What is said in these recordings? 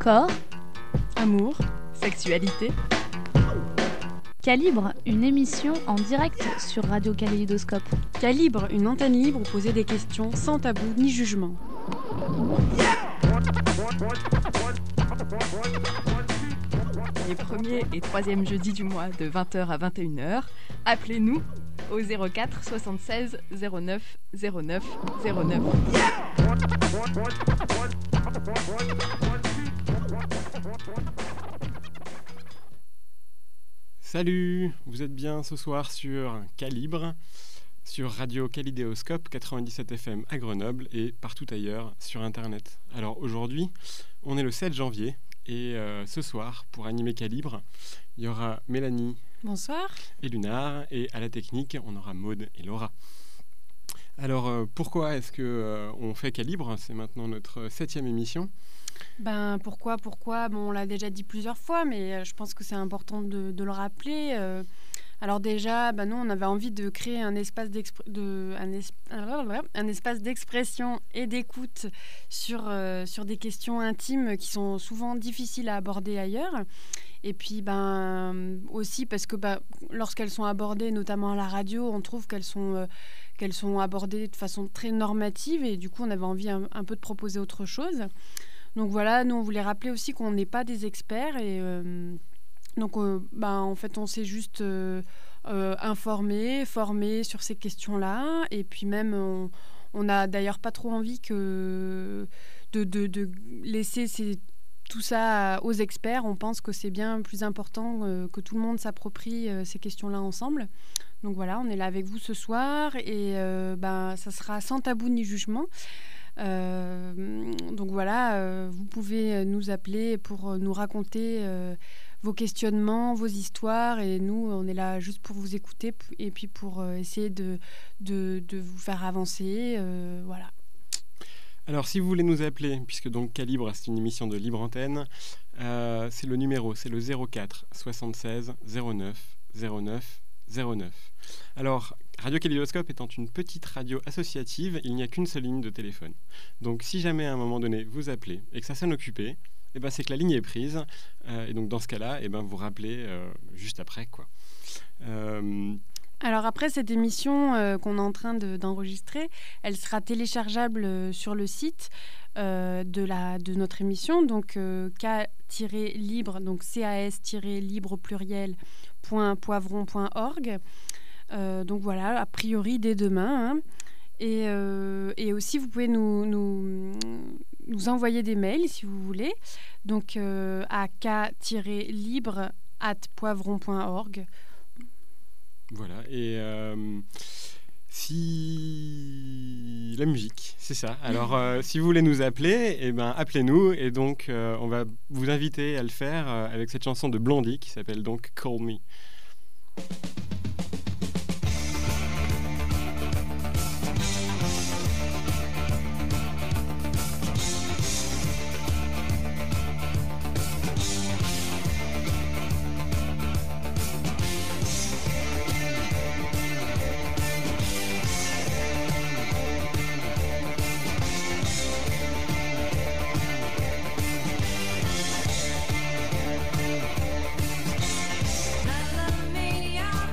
Corps, amour, sexualité. Calibre, une émission en direct sur Radio Kaléidoscope. Calibre, une antenne libre où poser des questions sans tabou ni jugement. Les premiers et troisièmes jeudis du mois de 20h à 21h, appelez-nous au 04 76 09 09 09. Salut, vous êtes bien ce soir sur Calibre, sur Radio Kaléidoscope 97 FM à Grenoble et partout ailleurs sur Internet. Alors aujourd'hui, on est le 7 janvier et ce soir, pour animer Calibre, il y aura Mélanie. Bonsoir. Et Lunar, et à la technique, on aura Maude et Laura. Alors pourquoi est-ce qu'on fait Calibre ? C'est maintenant notre 7e émission. Pourquoi Bon, on l'a déjà dit plusieurs fois, mais je pense que c'est important de le rappeler. Alors déjà, nous, on avait envie de créer un espace d'expression et d'écoute sur des questions intimes qui sont souvent difficiles à aborder ailleurs. Et puis, aussi parce que lorsqu'elles sont abordées, notamment à la radio, on trouve qu'elles sont abordées de façon très normative. Et du coup, on avait envie un peu de proposer autre chose. Donc voilà, nous on voulait rappeler aussi qu'on n'est pas des experts et en fait on s'est juste informé, formé sur ces questions-là et puis même on n'a d'ailleurs pas trop envie de laisser tout ça aux experts. On pense que c'est bien plus important que tout le monde s'approprie ces questions-là ensemble. Donc voilà, on est là avec vous ce soir et ça sera sans tabou ni jugement. Donc voilà, vous pouvez nous appeler pour nous raconter vos questionnements, vos histoires et nous on est là juste pour vous écouter et puis pour essayer de vous faire avancer, voilà. Alors si vous voulez nous appeler, puisque donc Calibre c'est une émission de libre antenne, c'est le numéro, c'est le 04 76 09 09 09. Alors, Radio Kaléidoscope étant une petite radio associative, il n'y a qu'une seule ligne de téléphone. Donc, si jamais à un moment donné vous appelez et que ça sonne occupé, c'est que la ligne est prise. Et donc, dans ce cas-là, vous rappelez juste après, quoi. Alors après cette émission qu'on est en train d'enregistrer, elle sera téléchargeable sur le site de notre émission, donc K-libre, donc CAS-libre au pluriel .poivron.org. Donc voilà, a priori dès demain. Et aussi, vous pouvez nous envoyer des mails si vous voulez. Donc à k-libre@poivron.org. Voilà. Et si la musique, c'est ça. Alors si vous voulez nous appeler, appelez-nous. Et donc on va vous inviter à le faire avec cette chanson de Blondie qui s'appelle donc Call Me. Me,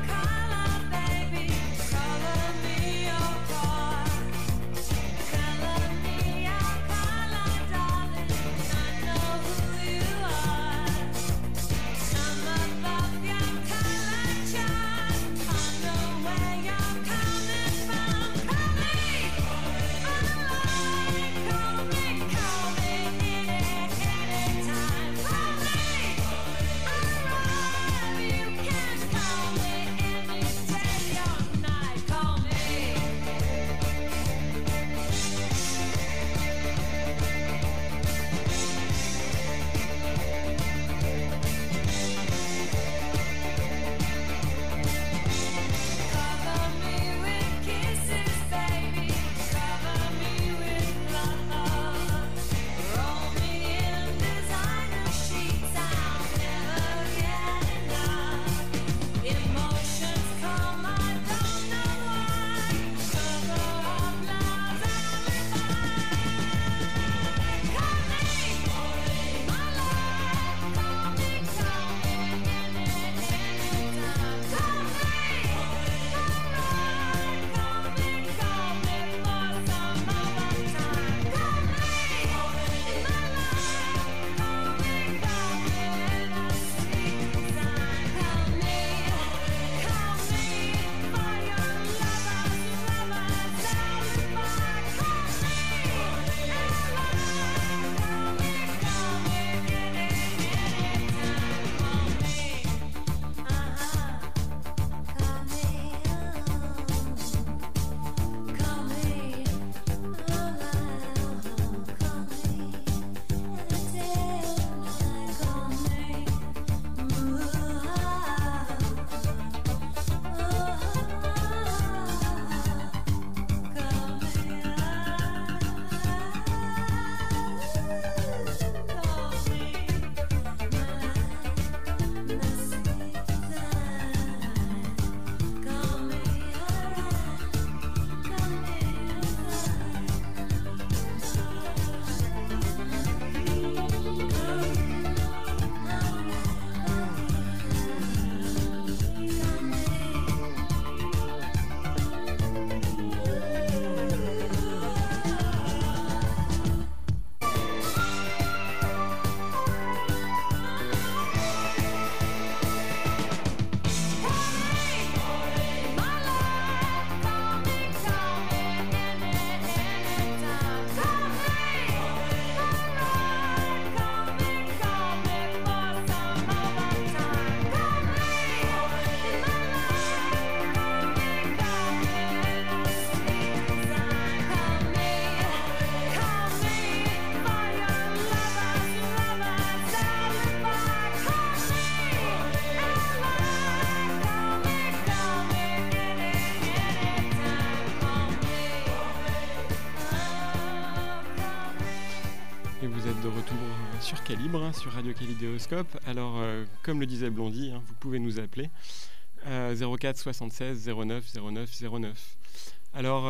de retour sur Calibre, sur Radio Kaléidoscope. Alors, comme le disait Blondie, vous pouvez nous appeler 04 76 09 09 09. Alors,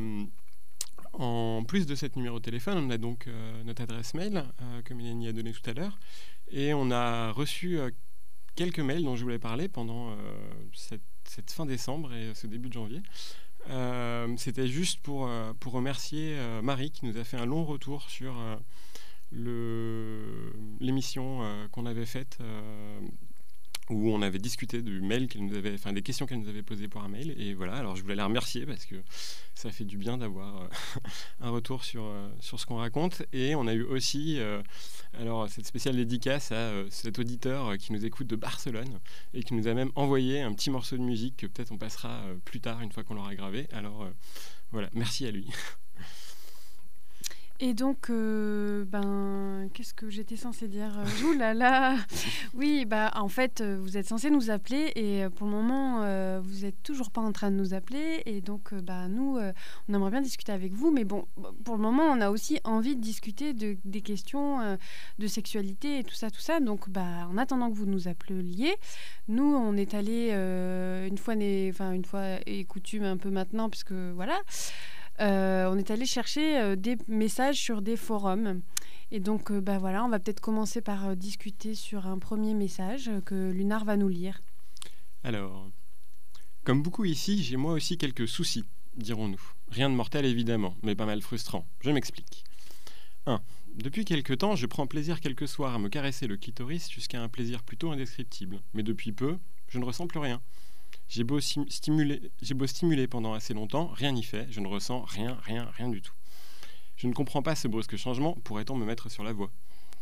en plus de cet numéro de téléphone, on a donc notre adresse mail, que Mélanie a donnée tout à l'heure, et on a reçu quelques mails dont je voulais parler pendant cette fin décembre et ce début de janvier. C'était juste pour remercier Marie qui nous a fait un long retour sur l'émission qu'on avait faite où on avait discuté du mail qu'elle nous avait, des questions qu'elle nous avait posées par mail. Et voilà, alors je voulais la remercier parce que ça fait du bien d'avoir un retour sur ce qu'on raconte. Et on a eu aussi cette spéciale dédicace à cet auditeur qui nous écoute de Barcelone et qui nous a même envoyé un petit morceau de musique que peut-être on passera plus tard une fois qu'on l'aura gravé. Alors voilà, merci à lui. Et donc, qu'est-ce que j'étais censée dire ? Ouh là là ! Oui, en fait, vous êtes censé nous appeler et pour le moment, vous n'êtes toujours pas en train de nous appeler. Et donc, nous, on aimerait bien discuter avec vous. Mais bon, pour le moment, on a aussi envie de discuter des questions de sexualité et tout ça. Donc, en attendant que vous nous appeliez, nous, on est allés, une fois et coutume un peu maintenant, puisque voilà... on est allé chercher des messages sur des forums. Et donc, on va peut-être commencer par discuter sur un premier message que Lunar va nous lire. Alors, comme beaucoup ici, j'ai moi aussi quelques soucis, dirons-nous. Rien de mortel évidemment, mais pas mal frustrant. Je m'explique. 1. Depuis quelque temps, je prends plaisir quelques soirs à me caresser le clitoris jusqu'à un plaisir plutôt indescriptible. Mais depuis peu, je ne ressens plus rien. J'ai beau stimuler pendant assez longtemps, rien n'y fait, je ne ressens rien du tout. Je ne comprends pas ce brusque changement, pourrait-on me mettre sur la voie ?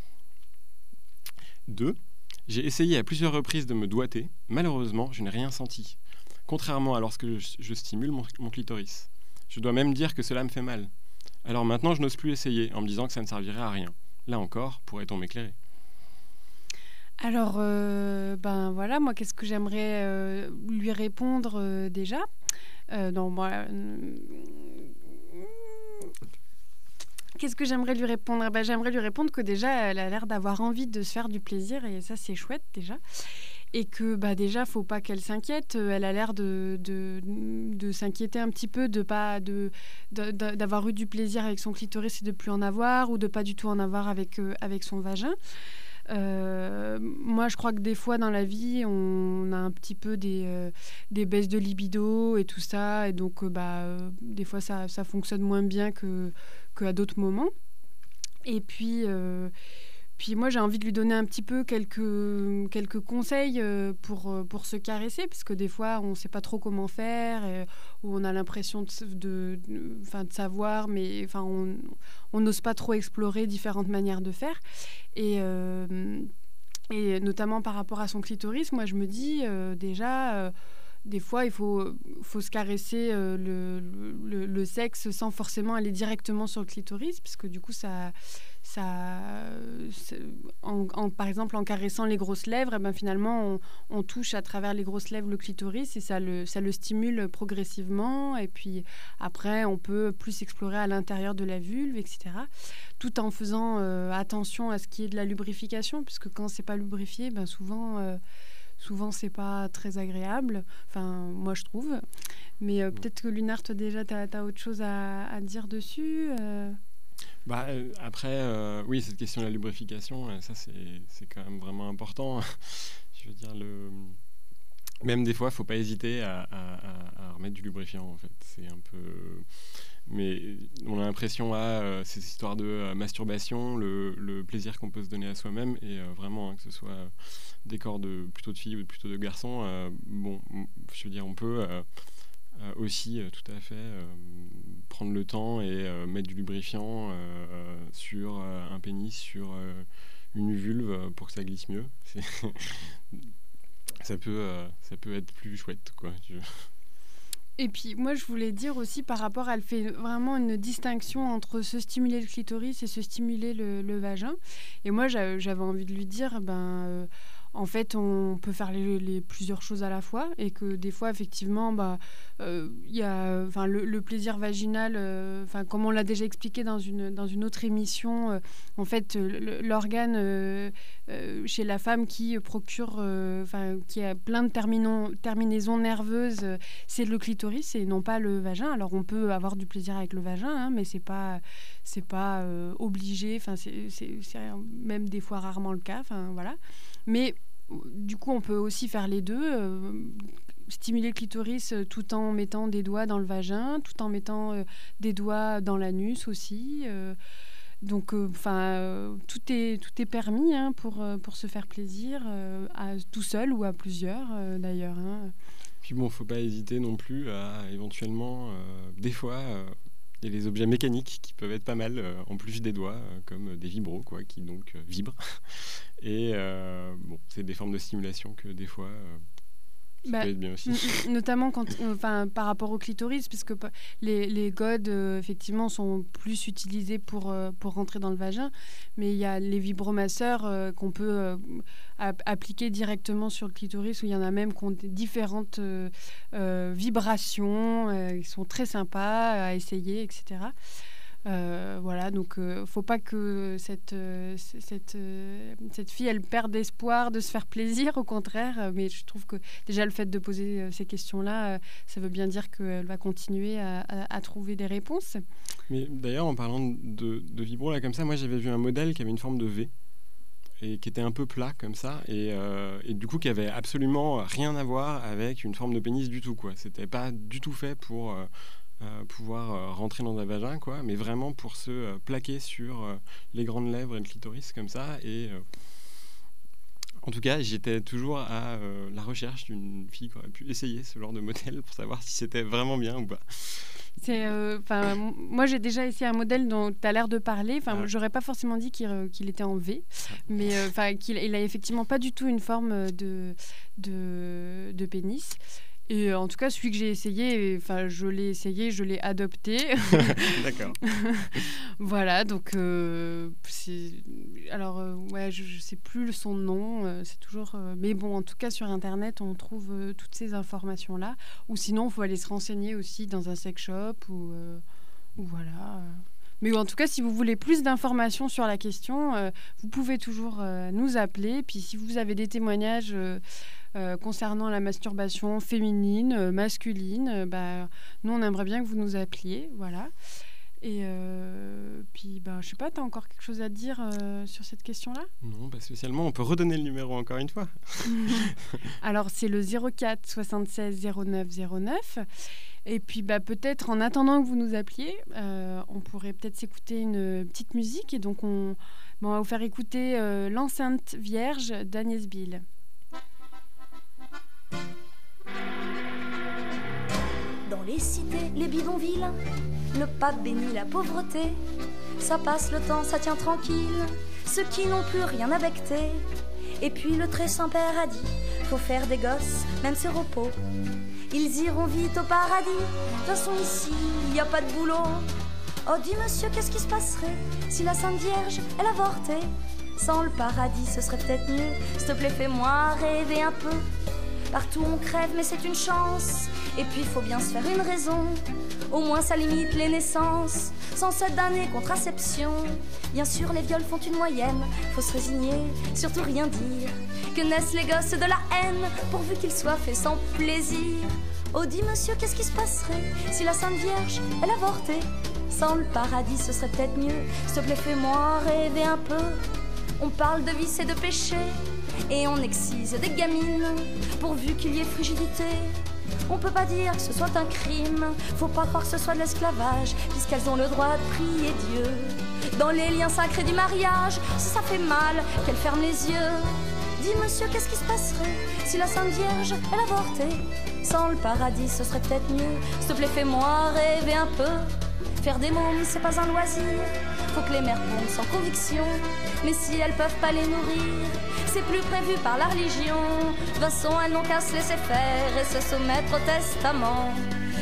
2. J'ai essayé à plusieurs reprises de me doigter, malheureusement, je n'ai rien senti, contrairement à lorsque je stimule mon clitoris. Je dois même dire que cela me fait mal. Alors maintenant, je n'ose plus essayer, en me disant que ça ne servirait à rien. Là encore, pourrait-on m'éclairer ? Alors, moi, qu'est-ce que j'aimerais lui répondre déjà ? Qu'est-ce que j'aimerais lui répondre ? J'aimerais lui répondre que déjà, elle a l'air d'avoir envie de se faire du plaisir, et ça, c'est chouette déjà. Et que déjà, faut pas qu'elle s'inquiète. Elle a l'air de s'inquiéter un petit peu d'avoir eu du plaisir avec son clitoris et de plus en avoir, ou de pas du tout en avoir avec son vagin. Moi, je crois que des fois dans la vie, on a un petit peu des baisses de libido et tout ça, et donc des fois ça fonctionne moins bien qu'à d'autres moments. Et puis moi, j'ai envie de lui donner un petit peu quelques conseils pour se caresser, parce que des fois, on ne sait pas trop comment faire, ou on a l'impression de savoir, mais on n'ose pas trop explorer différentes manières de faire. Et notamment par rapport à son clitoris, moi, je me dis déjà... des fois, il faut se caresser le sexe sans forcément aller directement sur le clitoris, parce que du coup, par exemple, en caressant les grosses lèvres, finalement, on touche à travers les grosses lèvres le clitoris et ça le stimule progressivement. Et puis après, on peut plus explorer à l'intérieur de la vulve, etc. Tout en faisant attention à ce qui est de la lubrification, puisque quand c'est pas lubrifié, souvent, c'est pas très agréable. Enfin, moi, je trouve. Mais peut-être que Lunar, toi, déjà, t'as autre chose à dire dessus Après, oui, cette question de la lubrification, ça, c'est quand même vraiment important. Je veux dire, même des fois, il ne faut pas hésiter à remettre du lubrifiant, en fait. C'est un peu... Mais on a l'impression à ces histoires de masturbation, le plaisir qu'on peut se donner à soi-même, et vraiment, que ce soit des corps plutôt de filles ou plutôt de garçons, je veux dire, on peut aussi tout à fait prendre le temps et mettre du lubrifiant sur un pénis, sur une vulve pour que ça glisse mieux. Ça peut être plus chouette, quoi. Et puis, moi, je voulais dire aussi par rapport, elle fait vraiment une distinction entre se stimuler le clitoris et se stimuler le vagin. Et moi, j'avais envie de lui dire, en fait, on peut faire les plusieurs choses à la fois et que des fois, effectivement, y a, le plaisir vaginal, comme on l'a déjà expliqué dans une autre émission, en fait, l'organe chez la femme qui procure, qui a plein de terminaisons nerveuses, c'est le clitoris et non pas le vagin. Alors, on peut avoir du plaisir avec le vagin, hein, mais c'est pas obligé. C'est même des fois rarement le cas. Voilà. Mais du coup, on peut aussi faire les deux, stimuler le clitoris tout en mettant des doigts dans le vagin, tout en mettant des doigts dans l'anus aussi. Donc, tout est permis, hein, pour se faire plaisir, tout seul ou à plusieurs, d'ailleurs. Hein. Puis bon, faut pas hésiter non plus à éventuellement, des fois, il y a les objets mécaniques qui peuvent être pas mal, en plus des doigts, comme des vibros, quoi, qui donc vibrent. Et c'est des formes de stimulation que des fois, ça peut être bien aussi. Notamment par rapport au clitoris, parce que les godes, effectivement, sont plus utilisés pour rentrer dans le vagin. Mais il y a les vibromasseurs qu'on peut appliquer directement sur le clitoris, où il y en a même qui ont différentes vibrations, qui sont très sympas à essayer, etc. Voilà, donc faut pas que cette fille elle perde espoir de se faire plaisir, au contraire, mais je trouve que déjà le fait de poser ces questions-là, ça veut bien dire qu'elle va continuer à trouver des réponses. Mais d'ailleurs, en parlant de vibro là comme ça, moi j'avais vu un modèle qui avait une forme de V et qui était un peu plat comme ça et du coup qui avait absolument rien à voir avec une forme de pénis du tout, quoi. C'était pas du tout fait pour pouvoir rentrer dans un vagin, quoi, mais vraiment pour se plaquer sur les grandes lèvres et le clitoris comme ça. Et en tout cas, j'étais toujours à la recherche d'une fille qui aurait pu essayer ce genre de modèle pour savoir si c'était vraiment bien ou pas. Moi, j'ai déjà essayé un modèle dont tu as l'air de parler. J'aurais pas forcément dit qu'il était en V, mais qu'il a effectivement pas du tout une forme de pénis. Et en tout cas, celui que j'ai essayé, je l'ai essayé, je l'ai adopté. D'accord. Voilà, donc je sais plus son nom, c'est toujours. Mais bon, en tout cas, sur Internet, on trouve toutes ces informations-là. Ou sinon, il faut aller se renseigner aussi dans un sex shop ou voilà. Mais en tout cas, si vous voulez plus d'informations sur la question, vous pouvez toujours nous appeler. Puis si vous avez des témoignages concernant la masturbation féminine, masculine, nous, on aimerait bien que vous nous appeliez. Voilà. Et puis, je sais pas, tu as encore quelque chose à dire sur cette question-là ? Non, pas spécialement. On peut redonner le numéro encore une fois. Alors, c'est le 04 76 09 09. Et puis, peut-être, en attendant que vous nous appeliez, on pourrait peut-être s'écouter une petite musique. Et donc, on va vous faire écouter L'enceinte vierge d'Agnès Bill. Dans les cités, les bidonvilles, le pape bénit la pauvreté. Ça passe le temps, ça tient tranquille, ceux qui n'ont plus rien à becter. Et puis le très saint père a dit, faut faire des gosses, même sur repos. Ils iront vite au paradis, de toute façon ici, il n'y a pas de boulot. Oh, dis monsieur, qu'est-ce qui se passerait si la Sainte Vierge, elle avortait ? Sans le paradis, ce serait peut-être mieux. S'il te plaît, fais-moi rêver un peu. Partout on crève, mais c'est une chance. Et puis, faut bien se faire une raison. Au moins, ça limite les naissances. Sans cette damnée contraception. Bien sûr, les viols font une moyenne. Faut se résigner, surtout rien dire. Que naissent les gosses de la haine, pourvu qu'ils soient faits sans plaisir. Oh, dis monsieur, qu'est-ce qui se passerait si la Sainte Vierge, elle avortait ? Sans le paradis, ce serait peut-être mieux. S'il te plaît, fais-moi rêver un peu. On parle de vice et de péché, et on excise des gamines, pourvu qu'il y ait frigidité. On peut pas dire que ce soit un crime, faut pas croire que ce soit de l'esclavage, puisqu'elles ont le droit de prier Dieu. Dans les liens sacrés du mariage, si ça fait mal, qu'elles ferment les yeux. Dis monsieur, qu'est-ce qui se passerait si la Sainte Vierge, elle avortait ? Sans le paradis, ce serait peut-être mieux. S'il te plaît, fais-moi rêver un peu. Faire des mômes, c'est pas un loisir. Faut que les mères pondent sans conviction. Mais si elles peuvent pas les nourrir, c'est plus prévu par la religion. De toute façon, elles n'ont qu'à se laisser faire et se soumettre au testament.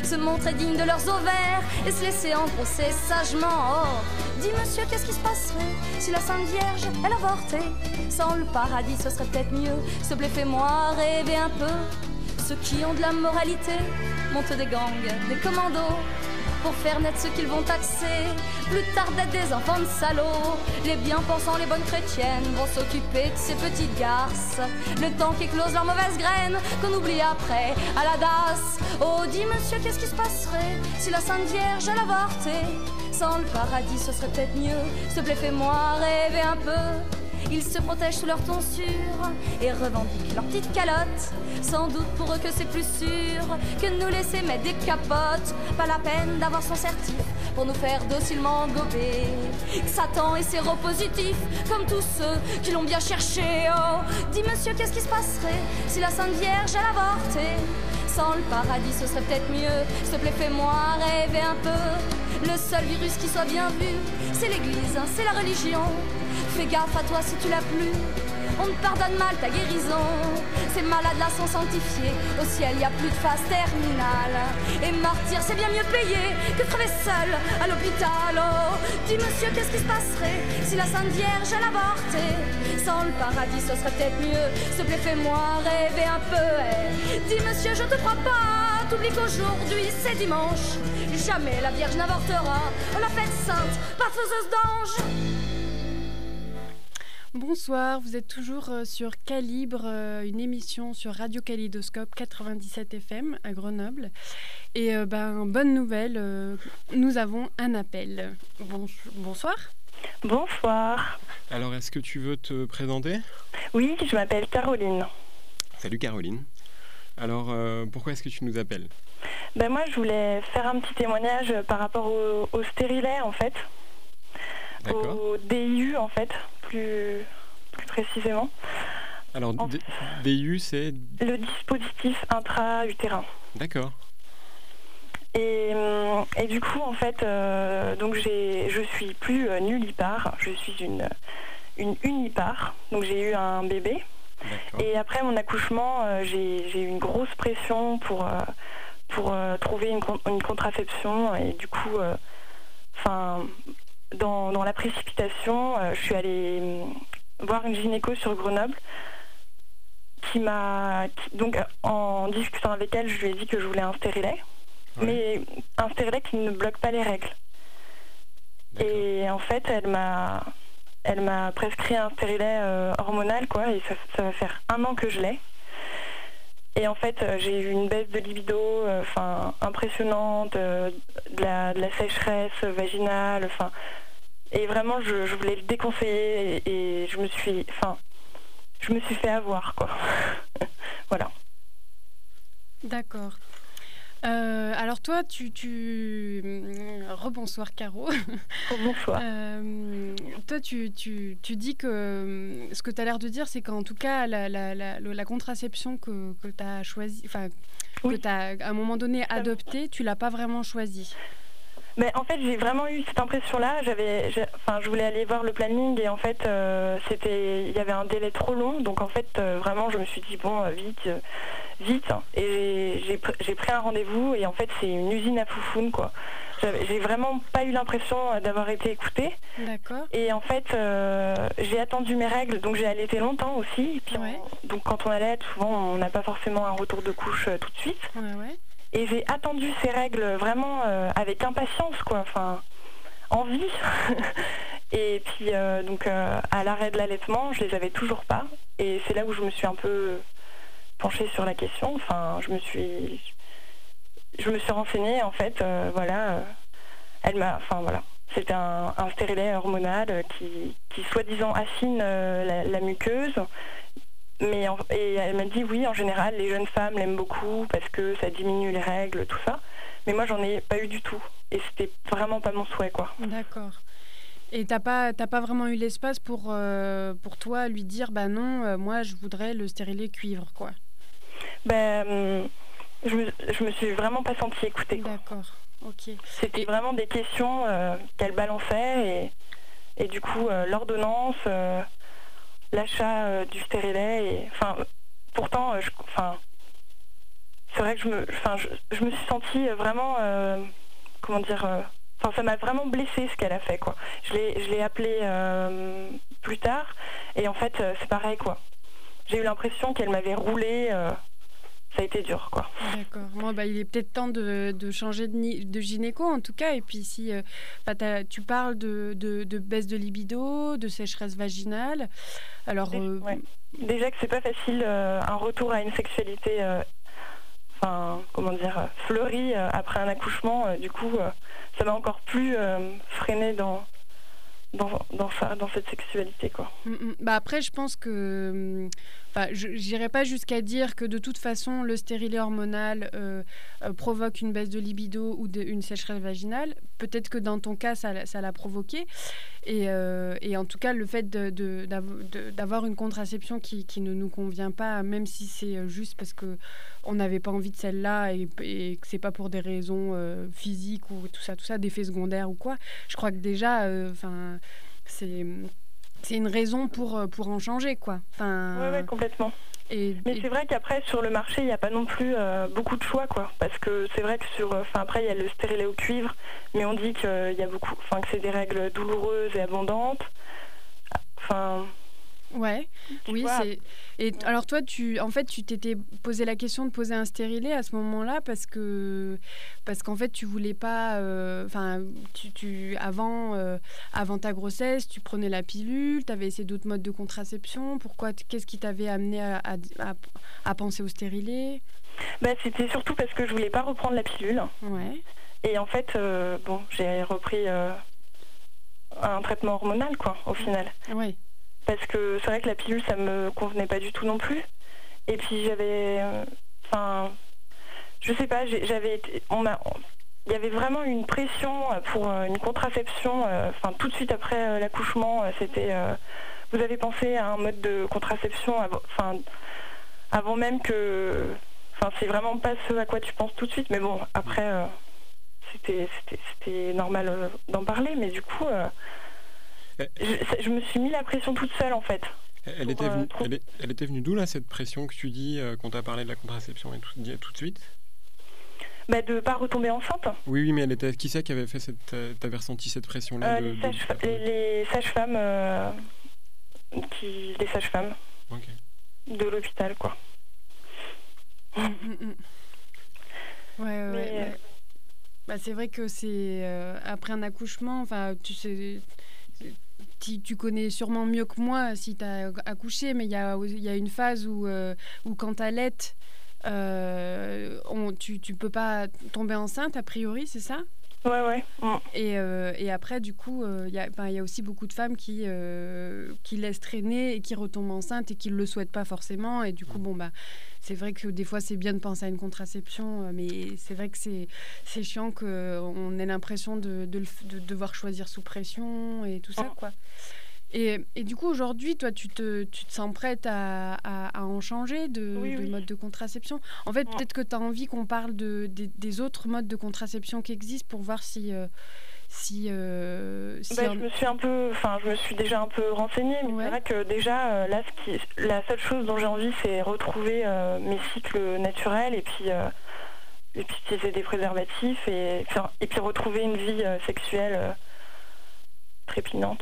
se montrer dignes de leurs ovaires et se laisser enfoncer sagement. Oh, dis monsieur, qu'est-ce qui se passerait si la Sainte Vierge, elle avortait? Sans le paradis, ce serait peut-être mieux. S'il te plaît, fais-moi rêver un peu. Ceux qui ont de la moralité montent des gangs, des commandos, pour faire naître ceux qu'ils vont taxer, plus tard d'être des enfants de salauds. Les bien-pensants, les bonnes chrétiennes vont s'occuper de ces petites garces, le temps qu'éclosent leurs mauvaises graines, qu'on oublie après à la DAS. Oh, dis monsieur, qu'est-ce qui se passerait si la Sainte Vierge elle avortait? Sans le paradis, ce serait peut-être mieux. S'il te plaît, fais-moi rêver un peu. Ils se protègent sous leur tonsure et revendiquent leur petite calotte. Sans doute pour eux que c'est plus sûr que de nous laisser mettre des capotes. Pas la peine d'avoir son certif pour nous faire docilement gober. Satan est séropositif comme tous ceux qui l'ont bien cherché. Oh, dis monsieur, qu'est-ce qui se passerait si la Sainte Vierge elle avortait? Sans le paradis, ce serait peut-être mieux. S'il te plaît, fais-moi rêver un peu. Le seul virus qui soit bien vu, c'est l'église, c'est la religion. Fais gaffe à toi si tu l'as plus. On te pardonne mal ta guérison. Ces malades-là sont sanctifiés. Au ciel, y a plus de phase terminale. Et martyr, c'est bien mieux payé que crever seul à l'hôpital. Oh, dis monsieur, qu'est-ce qui se passerait si la Sainte Vierge elle avortait? Sans le paradis, ce serait peut-être mieux. S'il te plaît, fais-moi rêver un peu. Hey, dis monsieur, je te crois pas. T'oublies qu'aujourd'hui c'est dimanche. Jamais la Vierge n'avortera. On l'a faite sainte, pas faiseuse d'ange. Bonsoir, vous êtes toujours sur Calibre, une émission sur Radio Kaléidoscope 97 FM à Grenoble. Et bonne nouvelle, nous avons un appel. Bonsoir. Bonsoir. Alors, est-ce que tu veux te présenter? Oui, je m'appelle Caroline. Salut Caroline. Alors, pourquoi est-ce que tu nous appelles? Moi, je voulais faire un petit témoignage par rapport au stérilet, en fait. D'accord. Au DIU, en fait, plus précisément. Alors, DIU, c'est... Le dispositif intra-utérin. D'accord. Et du coup, en fait, donc je suis plus nullipare, je suis une unipare. Donc j'ai eu un bébé. D'accord. Et après mon accouchement, j'ai eu une grosse pression pour trouver une contraception. Et du coup, dans la précipitation, je suis allée voir une gynéco sur Grenoble donc en discutant avec elle, je lui ai dit que je voulais un stérilet. Ouais. Mais un stérilet qui ne bloque pas les règles. D'accord. Et en fait, elle m'a prescrit un stérilet hormonal, quoi, et ça va faire 1 an que je l'ai. Et en fait, j'ai eu une baisse de libido impressionnante, de la sécheresse vaginale, et vraiment, je voulais le déconseiller et je me suis fait avoir, quoi. Voilà. D'accord. Alors toi, rebonsoir Caro. Bonsoir. Toi, tu dis que ce que tu as l'air de dire, c'est qu'en tout cas, la contraception que tu as choisie, que tu as à un moment donné adoptée, tu l'as pas vraiment choisie. Mais en fait, j'ai vraiment eu cette impression-là. Je voulais aller voir le planning et en fait, il y avait un délai trop long. Donc en fait, vraiment, je me suis dit bon, vite. Et j'ai pris un rendez-vous et en fait, c'est une usine à foufounes, quoi. J'ai vraiment pas eu l'impression d'avoir été écoutée. D'accord. Et en fait, j'ai attendu mes règles, donc j'ai allaité longtemps aussi. Et puis donc quand on allait, souvent, on n'a pas forcément un retour de couche tout de suite. Ouais. Et j'ai attendu ces règles vraiment avec impatience, quoi, envie. Et puis donc à l'arrêt de l'allaitement, je les avais toujours pas. Et c'est là où je me suis un peu penchée sur la question. Je me suis renseignée, en fait. C'était un stérilet hormonal qui soi-disant affine la muqueuse. Et elle m'a dit oui, en général, les jeunes femmes l'aiment beaucoup parce que ça diminue les règles, tout ça. Mais moi, j'en ai pas eu du tout. Et c'était vraiment pas mon souhait, quoi. D'accord. Et t'as pas vraiment eu l'espace pour toi lui dire non, moi je voudrais le stérilet cuivre, quoi. Je me suis vraiment pas sentie écoutée, quoi. D'accord. Ok. C'était vraiment des questions qu'elle balançait et du coup l'ordonnance. L'achat du stérilet, pourtant, c'est vrai que je me suis sentie vraiment, ça m'a vraiment blessée ce qu'elle a fait, quoi. Je l'ai appelée plus tard, et en fait, c'est pareil, quoi. J'ai eu l'impression qu'elle m'avait roulé. Ça a été dur, quoi. D'accord. Bon, il est peut-être temps de changer de gynéco, en tout cas. Et puis, si tu parles de baisse de libido, de sécheresse vaginale, alors... Déjà que c'est pas facile, un retour à une sexualité... fleurie après un accouchement, du coup, ça m'a encore plus freinée dans cette sexualité, quoi. Après, je pense que... j'irai pas jusqu'à dire que de toute façon, le stérilet hormonal provoque une baisse de libido ou une sécheresse vaginale. Peut-être que dans ton cas, ça l'a provoqué. Et en tout cas, le fait d'avoir une contraception qui ne nous convient pas, même si c'est juste parce qu'on n'avait pas envie de celle-là et que c'est pas pour des raisons physiques ou tout ça, d'effets secondaires ou quoi, je crois que déjà, c'est une raison pour en changer, quoi. Ouais, complètement. Mais c'est vrai qu'après, sur le marché, il n'y a pas non plus beaucoup de choix, quoi. Parce que c'est vrai que après, il y a le stérilet au cuivre, mais on dit qu'il y a que c'est des règles douloureuses et abondantes. Ouais, oui, c'est... Et alors toi, tu t'étais posé la question de poser un stérilet à ce moment-là parce qu'en fait, tu voulais pas... avant ta grossesse, tu prenais la pilule, tu avais essayé d'autres modes de contraception. Qu'est-ce qui t'avait amené à penser au stérilet ? C'était surtout parce que je voulais pas reprendre la pilule. Ouais. Et en fait, j'ai repris un traitement hormonal, quoi, au final. Ouais. Parce que c'est vrai que la pilule, ça me convenait pas du tout non plus. Et puis j'avais... je sais pas, il y avait vraiment une pression pour une contraception. Tout de suite après l'accouchement, c'était... vous avez pensé à un mode de contraception avant même que... c'est vraiment pas ce à quoi tu penses tout de suite. Mais bon, après, c'était normal d'en parler. Mais du coup... Je me suis mis la pression toute seule, en fait. Elle était venue d'où, là, cette pression que tu dis quand tu as parlé de la contraception et tout de suite ? De ne pas retomber enceinte. Oui, mais qui c'est qui avait fait t'avais ressenti cette pression-là les sages-femmes. Les sages-femmes. Okay. De l'hôpital, quoi. Ouais. C'est vrai que c'est après un accouchement, tu sais... Tu connais sûrement mieux que moi si tu as accouché, mais il y a une phase où quand tu allaites, tu peux pas tomber enceinte, a priori, c'est ça ? Ouais. Et après, du coup, il y a aussi beaucoup de femmes qui laissent traîner et qui retombent enceintes et qui ne le souhaitent pas forcément. Et du coup, c'est vrai que des fois, c'est bien de penser à une contraception, mais c'est vrai que c'est chiant qu'on ait l'impression de devoir choisir sous pression et tout ça, quoi. Et du coup, aujourd'hui, toi, tu te sens prête à en changer de mode de contraception. En fait, peut-être que tu as envie qu'on parle des autres modes de contraception qui existent pour voir si je me suis déjà un peu renseignée, mais c'est vrai que déjà, la seule chose dont j'ai envie, c'est retrouver mes cycles naturels et puis utiliser des préservatifs et puis retrouver une vie sexuelle trépidante.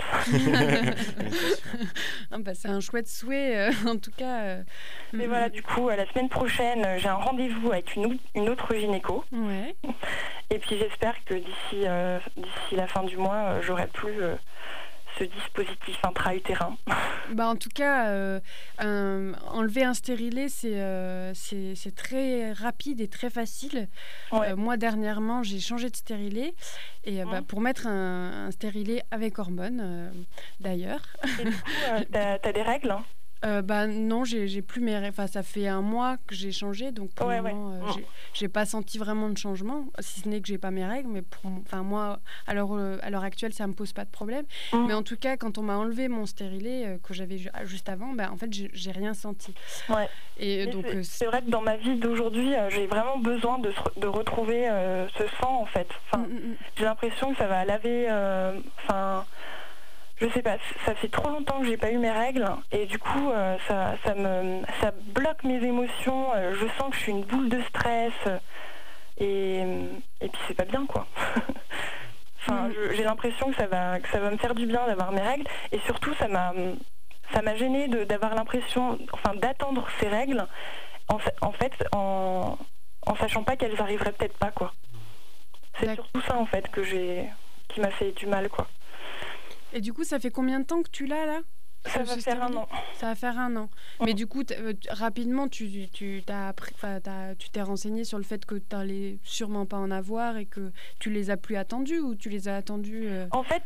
C'est un chouette souhait, en tout cas. Mais voilà, du coup, la semaine prochaine, j'ai un rendez-vous avec une autre gynéco. Ouais. Et puis j'espère que d'ici la fin du mois, j'aurai plus ce dispositif intra-utérin. En tout cas, enlever un stérilet, c'est très rapide et très facile. Ouais. Moi, dernièrement, j'ai changé de stérilet et pour mettre un stérilet avec hormones, d'ailleurs. Et du coup, t'as des règles, hein ? Non, j'ai plus mes règles. Ça fait un mois que j'ai changé, donc pour le moment, j'ai pas senti vraiment de changement, si ce n'est que j'ai pas mes règles. Mais moi, à l'heure actuelle, ça me pose pas de problème. Mais en tout cas, quand on m'a enlevé mon stérilet que j'avais juste avant, en fait, j'ai rien senti. Ouais. Et donc, c'est vrai que dans ma vie d'aujourd'hui, j'ai vraiment besoin de retrouver ce sang, en fait. J'ai l'impression que ça va laver. je sais pas, ça fait trop longtemps que j'ai pas eu mes règles et du coup ça bloque mes émotions, je sens que je suis une boule de stress et puis c'est pas bien quoi. Enfin, j'ai l'impression que ça va me faire du bien d'avoir mes règles et surtout ça m'a gênée d'avoir l'impression, enfin d'attendre ces règles en fait en sachant pas qu'elles arriveraient peut-être pas quoi. C'est surtout ça en fait qui m'a fait du mal quoi. Et du coup, ça fait combien de temps que tu l'as là ? Ça va faire 1 an. Ça va faire 1 an. Mais du coup, rapidement, tu t'es renseigné sur le fait que tu n'allais sûrement pas en avoir et que tu les as plus attendus ou tu les as attendus En fait,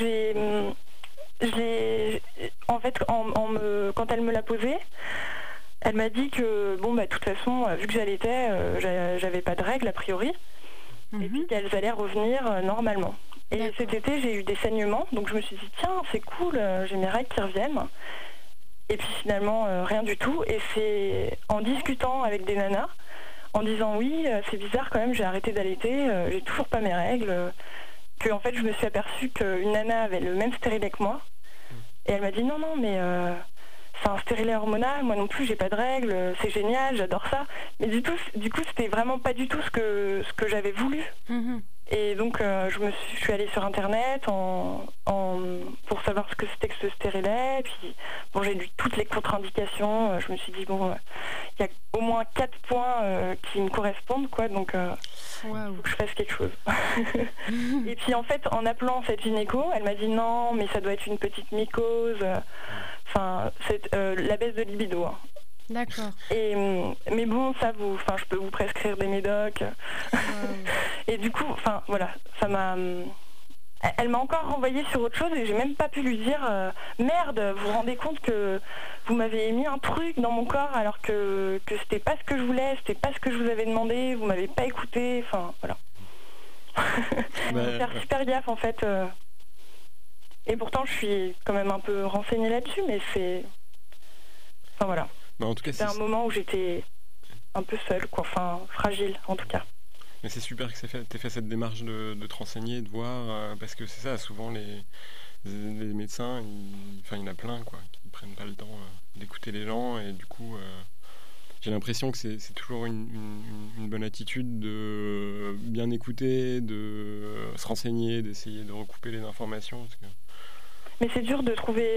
quand elle me l'a posé, elle m'a dit que de toute façon, vu que j'allaitais, j'avais pas de règles a priori, et puis qu'elles allaient revenir normalement. Et cet été, j'ai eu des saignements, donc je me suis dit, tiens, c'est cool, j'ai mes règles qui reviennent. Et puis finalement, rien du tout. Et c'est en discutant avec des nanas, en disant, oui, c'est bizarre quand même, j'ai arrêté d'allaiter, j'ai toujours pas mes règles, que en fait, je me suis aperçue qu'une nana avait le même stérilet que moi. Et elle m'a dit, non, mais c'est un stérilet hormonal, moi non plus, j'ai pas de règles, c'est génial, j'adore ça. Mais du coup, c'était vraiment pas du tout ce que j'avais voulu. Et donc, je suis allée sur Internet pour savoir ce que c'était que ce stérilet. Et puis, j'ai lu toutes les contre-indications. Je me suis dit, il y a au moins 4 points qui me correspondent, quoi. Donc, faut que je fasse quelque chose. Et puis, en fait, en appelant cette gynéco, elle m'a dit, non, mais ça doit être une petite mycose. Enfin, c'est la baisse de libido. Hein. D'accord. Mais bon, je peux vous prescrire des médocs. Et du coup, voilà, elle m'a encore renvoyée sur autre chose et j'ai même pas pu lui dire merde, vous vous rendez compte que vous m'avez mis un truc dans mon corps alors que c'était pas ce que je voulais, c'était pas ce que je vous avais demandé, vous m'avez pas écouté, enfin voilà. Faut faire super gaffe en fait. Et pourtant, je suis quand même un peu renseignée là-dessus, mais c'est... Enfin voilà. En tout cas, c'était un moment où j'étais un peu seule, quoi. Enfin, fragile, en tout cas. Mais c'est super que t'aies fait cette démarche de te renseigner, de voir, parce que c'est ça, souvent les médecins, il y en a plein, quoi, qui ne prennent pas le temps d'écouter les gens, et du coup, j'ai l'impression que c'est toujours une bonne attitude de bien écouter, de se renseigner, d'essayer de recouper les informations. Parce que... Mais c'est dur de trouver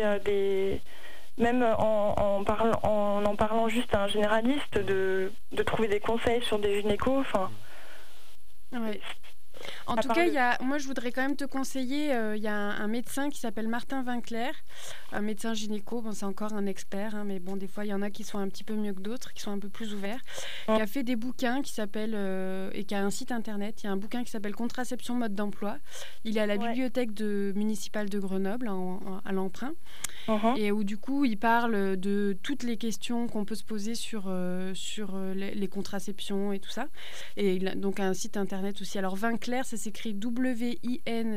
même en parlant juste à un généraliste, de trouver des conseils sur des gynécos, enfin... Ouais. En tout cas, moi je voudrais quand même te conseiller, il y a un médecin qui s'appelle Martin Winkler, un médecin gynéco, c'est encore un expert, mais bon, des fois il y en a qui sont un petit peu mieux que d'autres, qui sont un peu plus ouverts, qui a fait des bouquins qui s'appellent, et qui a un site internet, il y a un bouquin qui s'appelle Contraception mode d'emploi, il est à la bibliothèque municipale de Grenoble, à l'Emprunt, et où du coup il parle de toutes les questions qu'on peut se poser sur les contraceptions et tout ça, et il a donc un site internet aussi. Alors Winkler, ça s'écrit Winkler.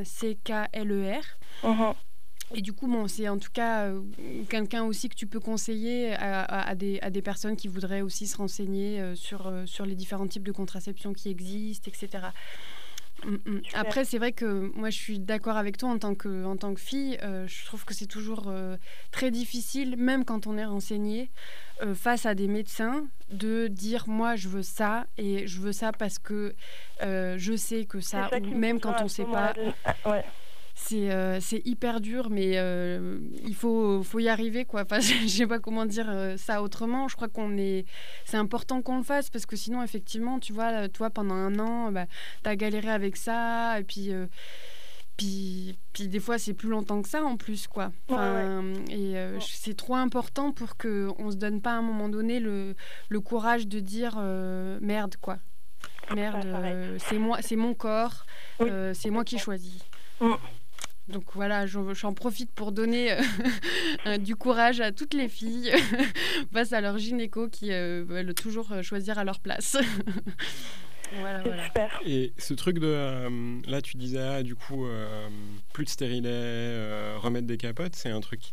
Et du coup, c'est en tout cas quelqu'un aussi que tu peux conseiller à des personnes qui voudraient aussi se renseigner sur les différents types de contraception qui existent, etc. Après, c'est vrai que moi, je suis d'accord avec toi en tant que fille. Je trouve que c'est toujours très difficile, même quand on est renseigné, face à des médecins, de dire moi, je veux ça, et je veux ça parce que je sais que ça, ou même quand on ne sait pas. Ouais. C'est hyper dur, mais il faut y arriver, quoi. Enfin, je sais pas comment dire ça autrement. Je crois c'est important qu'on le fasse, parce que sinon, effectivement, tu vois, toi, pendant 1 an, t'as galéré avec ça, et puis des fois, c'est plus longtemps que ça, en plus, quoi. Enfin, et c'est trop important pour qu'on se donne pas, à un moment donné, le courage de dire merde, quoi. Merde, c'est mon corps, c'est moi qui choisis. Donc voilà, j'en profite pour donner du courage à toutes les filles face à leur gynéco qui veulent toujours choisir à leur place. Voilà. Super. Et ce truc de... là, tu disais, du coup, plus de stérilet, remettre des capotes, c'est un truc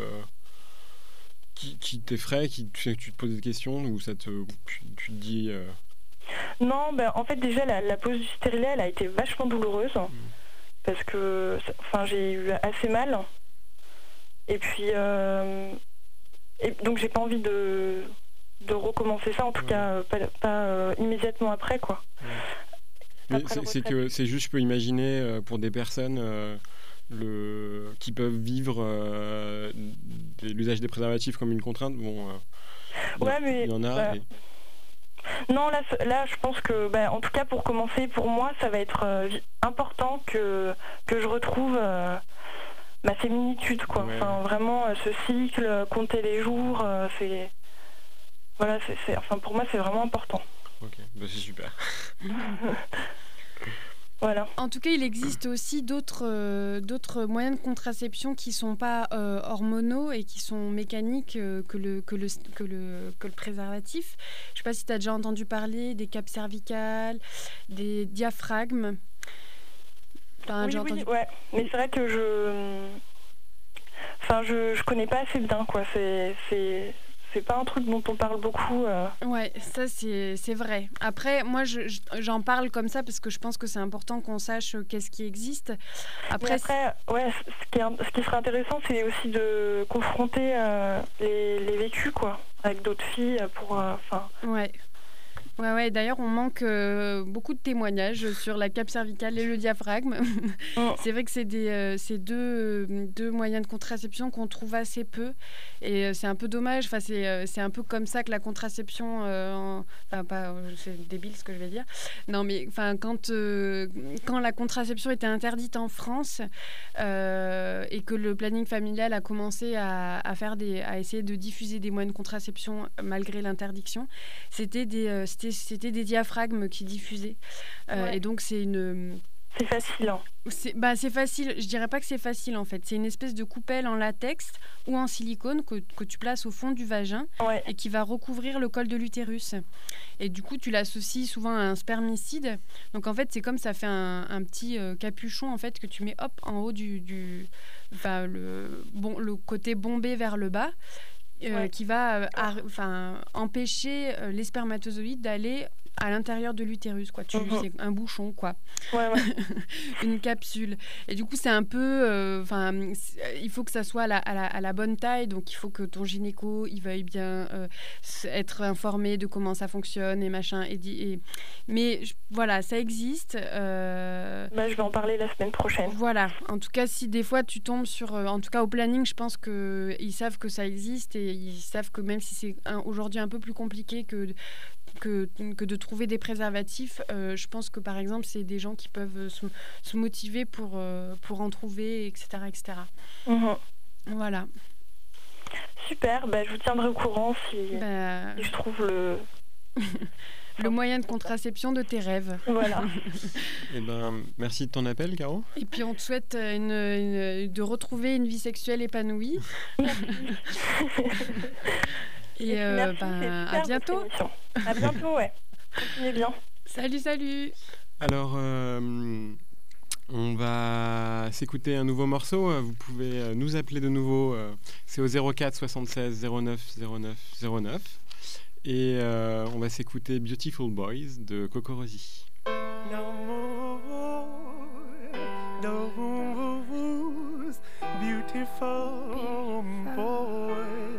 qui t'effraie, tu te poses des questions, ou tu te dis... Non, en fait, déjà, la pose du stérilet, elle a été vachement douloureuse. Parce que j'ai eu assez mal Et puis, donc j'ai pas envie de recommencer ça, en tout cas pas immédiatement après, quoi. Mais c'est juste, je peux imaginer pour des personnes qui peuvent vivre l'usage des préservatifs comme une contrainte. Mais il y en a. Non, là, je pense que, en tout cas, pour commencer, pour moi, ça va être important que je retrouve ma féminitude, quoi. Ouais. Enfin, vraiment, ce cycle, compter les jours, pour moi, c'est vraiment important. Ok, c'est super. Voilà. En tout cas, il existe aussi d'autres moyens de contraception qui ne sont pas hormonaux et qui sont mécaniques que le préservatif. Je ne sais pas si tu as déjà entendu parler des capes cervicales, des diaphragmes. Oui, mais c'est vrai que je connais pas assez bien, quoi. C'est pas un truc dont on parle beaucoup. Ouais, ça c'est vrai. Après, moi j'en parle comme ça parce que je pense que c'est important qu'on sache qu'est-ce qui existe. Après ce qui serait intéressant, c'est aussi de confronter les vécus, quoi, avec d'autres filles pour. Ouais, d'ailleurs, on manque beaucoup de témoignages sur la cape cervicale et le diaphragme. C'est vrai que c'est deux moyens de contraception qu'on trouve assez peu. Et c'est un peu dommage. Enfin, c'est un peu comme ça que la contraception... c'est débile ce que je vais dire. Non, mais quand la contraception était interdite en France et que le planning familial a commencé à essayer de diffuser des moyens de contraception malgré l'interdiction, c'était des diaphragmes qui diffusaient. Et donc, c'est une... C'est facile. Hein. C'est facile. Je dirais pas que c'est facile, en fait. C'est une espèce de coupelle en latex ou en silicone que tu places au fond du vagin et qui va recouvrir le col de l'utérus. Et du coup, tu l'associes souvent à un spermicide. Donc, en fait, c'est comme ça fait un petit capuchon, en fait, que tu mets en haut le côté bombé vers le bas. Qui va empêcher les spermatozoïdes d'aller à l'intérieur de l'utérus, quoi. C'est un bouchon, quoi. Une capsule. Et du coup, c'est un peu... il faut que ça soit à la bonne taille, donc il faut que ton gynéco, il veuille bien être informé de comment ça fonctionne et machin. Mais voilà, ça existe. Je vais en parler la semaine prochaine. Voilà. En tout cas, si des fois tu tombes sur... en tout cas, au planning, je pense qu'ils savent que ça existe et ils savent que même si c'est aujourd'hui un peu plus compliqué que de trouver des préservatifs, je pense que par exemple c'est des gens qui peuvent se motiver pour en trouver, etc. Voilà. Super, je vous tiendrai au courant si je trouve le moyen de contraception de tes rêves. Voilà. Merci de ton appel, Caro. Et puis on te souhaite de retrouver une vie sexuelle épanouie. Et merci, à bientôt. À bientôt, ouais. Continuez bien. Salut. Alors, on va s'écouter un nouveau morceau. Vous pouvez nous appeler de nouveau. C'est au 04 76 09 09 09. Et on va s'écouter Beautiful Boys de Coco Rosie. Beautiful boys.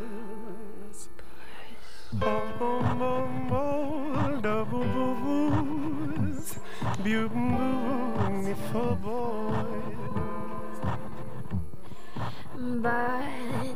Beautiful boys. But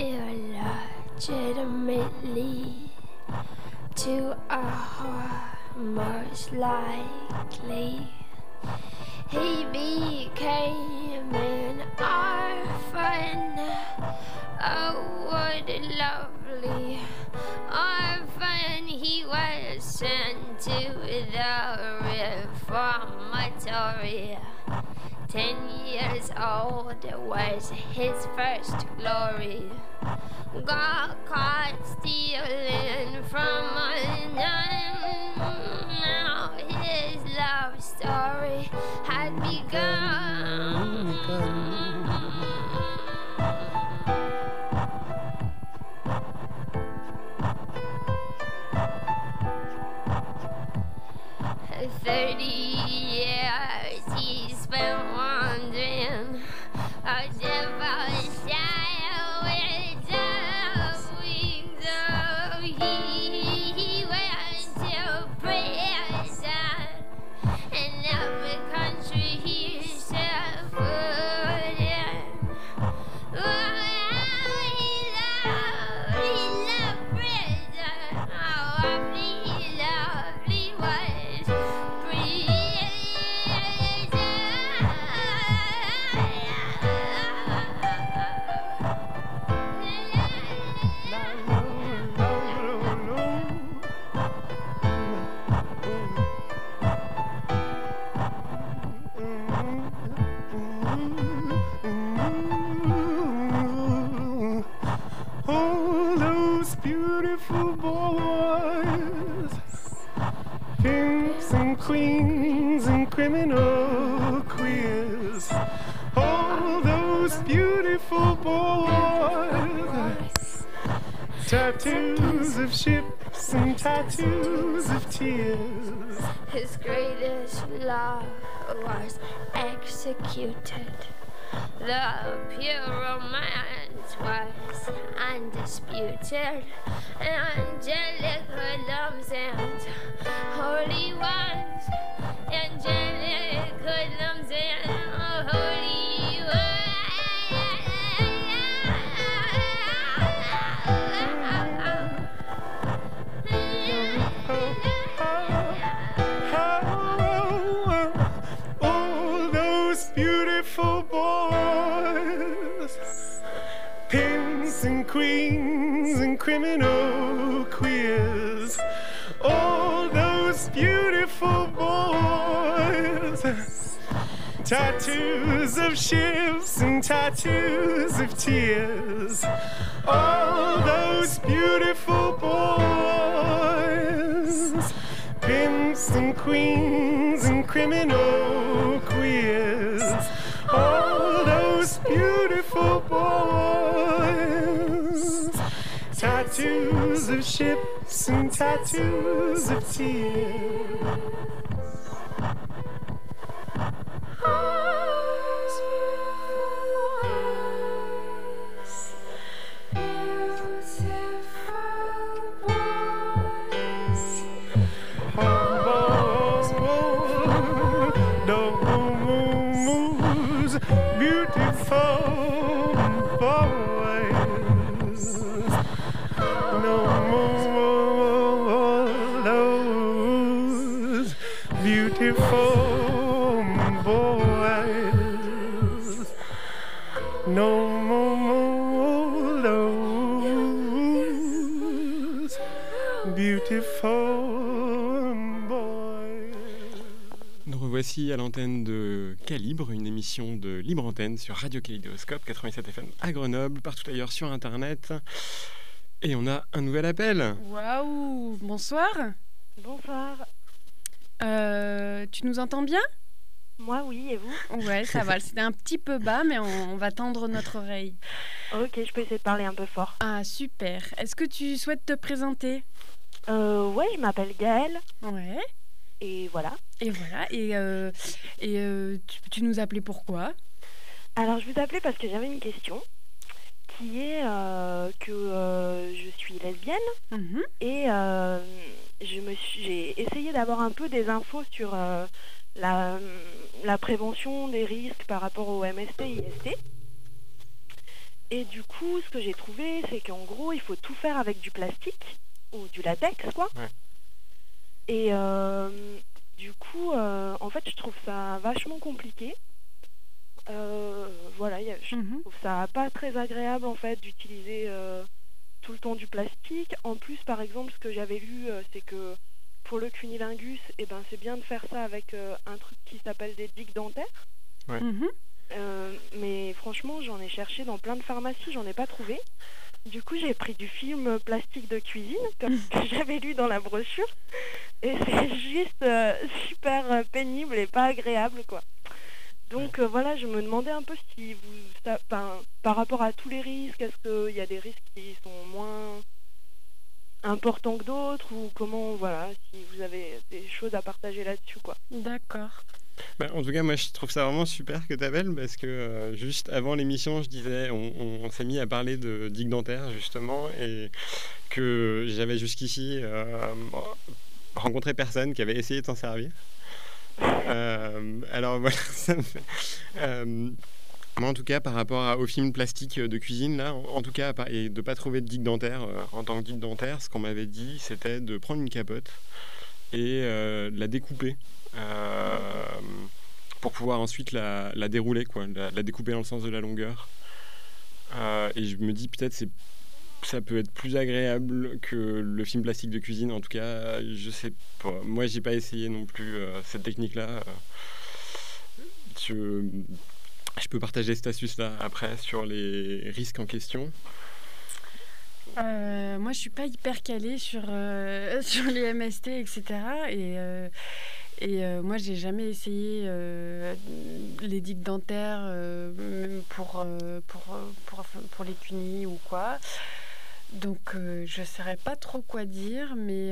illegitimately to a heart most likely he became an orphan. Oh, what a lovely orphan. He was sent to the reformatory. 10 years old was his first glory. Got caught stealing from a nun. Now his love story had begun. 30 years he spent wandering a devil's child. Oh, those beautiful boys, pimps and queens and criminal queers. All those beautiful boys, tattoos of ships and tattoos of tears. His greatest love was executed. The pure romance was undisputed. Angelic hoodlums and holy ones. Angelic hoodlums and holy All those beautiful boys, pimps and queens and criminal queers. All those beautiful boys, tattoos of ships and tattoos of tears. All those beautiful boys, pimps and queens and criminal queers. All those beautiful boys, tattoos of ships and tattoos of tears. Voici à l'antenne de Calibre, une émission de Libre Antenne sur Radio Kaléidoscope 87 FM à Grenoble, partout ailleurs sur Internet. Et on a un nouvel appel. Waouh, bonsoir. Bonsoir. Tu nous entends bien ? Moi, oui, et vous ? Ouais, ça va. C'était un petit peu bas, mais on va tendre notre oreille. Ok, je peux essayer de parler un peu fort. Ah, super. Est-ce que tu souhaites te présenter ? Ouais, je m'appelle Gaëlle. Ouais. Et voilà. Et voilà. Tu nous appelais pourquoi ? Alors, je vous appelais parce que j'avais une question qui est que je suis lesbienne et j'ai essayé d'avoir un peu des infos sur la prévention des risques par rapport au MST, IST. Et du coup, ce que j'ai trouvé, c'est qu'en gros, il faut tout faire avec du plastique ou du latex, quoi. Ouais. Et du coup, en fait, je trouve ça vachement compliqué. Voilà, je trouve ça pas très agréable, en fait, d'utiliser tout le temps du plastique. En plus, par exemple, ce que j'avais lu, c'est que pour le cunnilingus, c'est bien de faire ça avec un truc qui s'appelle des digues dentaires. Ouais. Mais franchement, j'en ai cherché dans plein de pharmacies, j'en ai pas trouvé. Du coup, j'ai pris du film plastique de cuisine, comme que j'avais lu dans la brochure. Et c'est juste super pénible et pas agréable, quoi. Donc voilà, je me demandais un peu si par rapport à tous les risques, est-ce qu'il y a des risques qui sont moins importants que d'autres, ou comment, voilà, si vous avez des choses à partager là-dessus, quoi. D'accord. En tout cas, moi, je trouve ça vraiment super que tu appelles, parce que juste avant l'émission, je disais, on s'est mis à parler de digues dentaires, justement, et que j'avais jusqu'ici rencontré personne qui avait essayé de s'en servir. Alors voilà, ça me fait... moi, en tout cas, par rapport au film plastique de cuisine, là, en tout cas, et de ne pas trouver de digue dentaire en tant que digue dentaire, ce qu'on m'avait dit, c'était de prendre une capote et la découper pour pouvoir ensuite la dérouler, quoi, la découper dans le sens de la longueur. Et je me dis, peut-être, ça peut être plus agréable que le film plastique de cuisine. En tout cas, je sais pas. Moi, j'ai pas essayé non plus cette technique-là. je peux partager cette astuce-là après sur les risques en question. Moi, je suis pas hyper calée sur les MST, etc. Et moi, j'ai jamais essayé les digues dentaires pour les cunis ou quoi. Donc, je ne saurais pas trop quoi dire, mais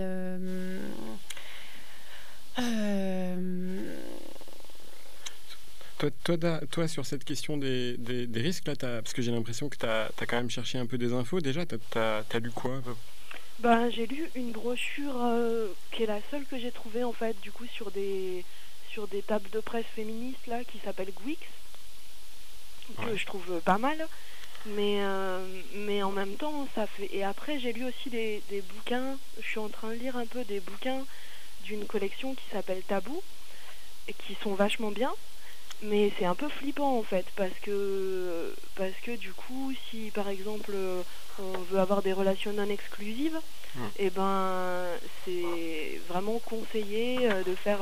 Toi, sur cette question des risques, là, parce que j'ai l'impression que tu as quand même cherché un peu des infos déjà, t'as lu quoi? J'ai lu une brochure qui est la seule que j'ai trouvée en fait, du coup sur des tables de presse féministes là, qui s'appelle Gwix, que je trouve pas mal, mais en même temps ça fait. Et après j'ai lu aussi des bouquins. Je suis en train de lire un peu des bouquins d'une collection qui s'appelle Tabou et qui sont vachement bien. Mais c'est un peu flippant en fait, parce que du coup, si par exemple on veut avoir des relations non exclusives, et ben c'est vraiment conseillé de faire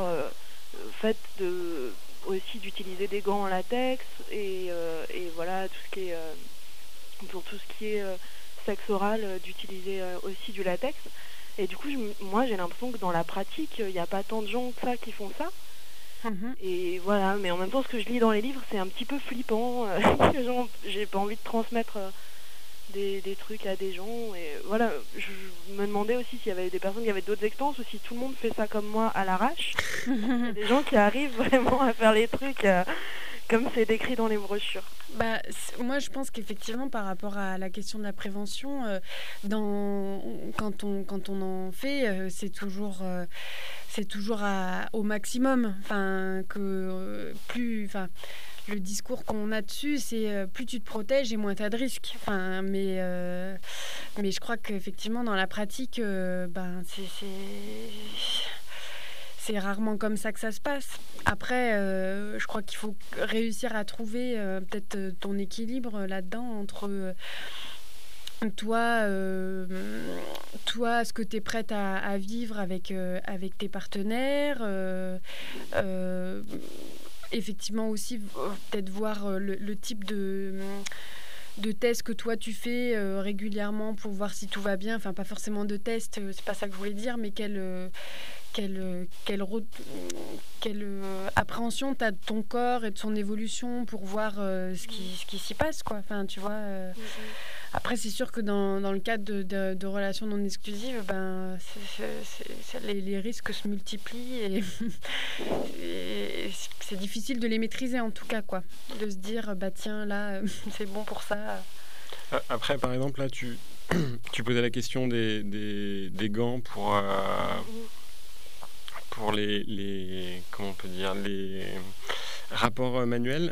aussi d'utiliser des gants en latex et voilà tout ce qui est pour tout ce qui est sexe oral, d'utiliser aussi du latex. Et du coup, moi j'ai l'impression que dans la pratique, il n'y a pas tant de gens que ça qui font ça. Et voilà, mais en même temps, ce que je lis dans les livres, c'est un petit peu flippant. J'ai pas envie de transmettre des trucs à des gens. Et voilà, je me demandais aussi s'il y avait des personnes qui avaient d'autres expériences ou si tout le monde fait ça comme moi à l'arrache. Il y a des gens qui arrivent vraiment à faire les trucs comme c'est décrit dans les brochures. Moi, je pense qu'effectivement, par rapport à la question de la prévention, quand on en fait, c'est toujours au maximum. Le discours qu'on a dessus, c'est plus tu te protèges et moins tu as de risques. Mais je crois qu'effectivement, dans la pratique, c'est rarement comme ça que ça se passe. Après, je crois qu'il faut réussir à trouver peut-être ton équilibre là-dedans entre toi, ce que tu es prête à vivre avec tes partenaires. Effectivement aussi, peut-être voir le type de tests que toi tu fais régulièrement pour voir si tout va bien. Enfin, pas forcément de tests, c'est pas ça que je voulais dire, mais quelle appréhension tu as de ton corps et de son évolution pour voir ce qui s'y passe, quoi. Enfin, tu vois. Après, c'est sûr que dans le cadre de relations non exclusives, les risques se multiplient et c'est difficile de les maîtriser, en tout cas, quoi. De se dire, tiens, là, c'est bon pour ça. Après, par exemple, là, tu posais la question des gants pour les comment on peut dire, les rapports manuels.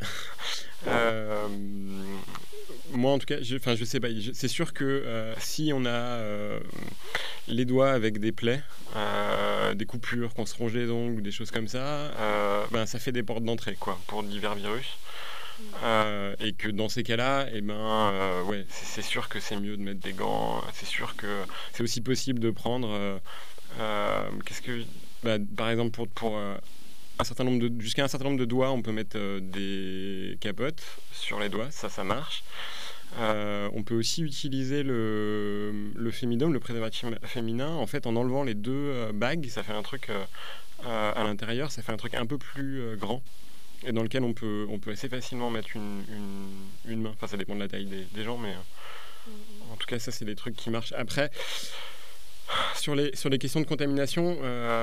Moi, en tout cas, je sais pas. C'est sûr que si on a les doigts avec des plaies, des coupures, qu'on se ronge les ongles, des choses comme ça, ça fait des portes d'entrée, quoi, pour divers virus. Et que dans ces cas-là, c'est sûr que c'est mieux de mettre des gants. C'est sûr que c'est aussi possible de prendre. Par exemple, pour jusqu'à un certain nombre de doigts, on peut mettre des capotes sur les doigts, ça marche. On peut aussi utiliser le fémidome, le préservatif féminin, en fait, en enlevant les deux bagues, ça fait un truc à l'intérieur, ça fait un truc un peu plus grand, et dans lequel on peut assez facilement mettre une main. Enfin, ça dépend de la taille des gens, mais en tout cas, ça, c'est des trucs qui marchent. Après, sur les questions de contamination,